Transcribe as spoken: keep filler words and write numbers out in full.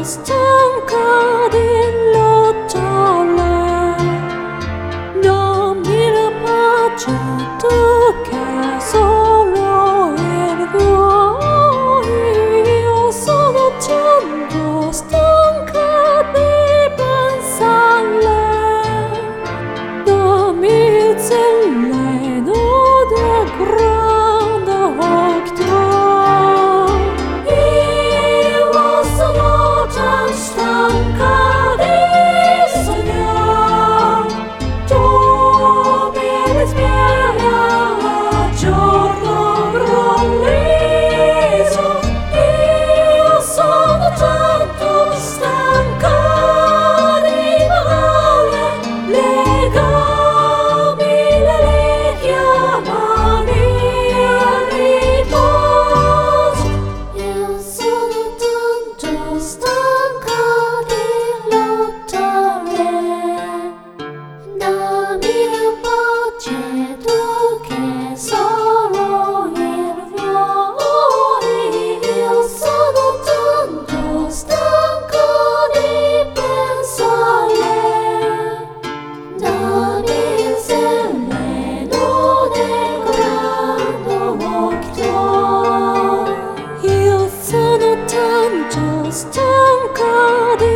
stanca di lottare, dammi la pace tu che solo il vuoi. Io sono tanto stanca di pensarle, dammi il zeleno del grande occhio. Stanca di sognare, tu mi risveglia a giorno grandioso. Io sono tanto stanca di pagare le gambe, le chiamami al riposo. Io sono tanto stanca. Stanca di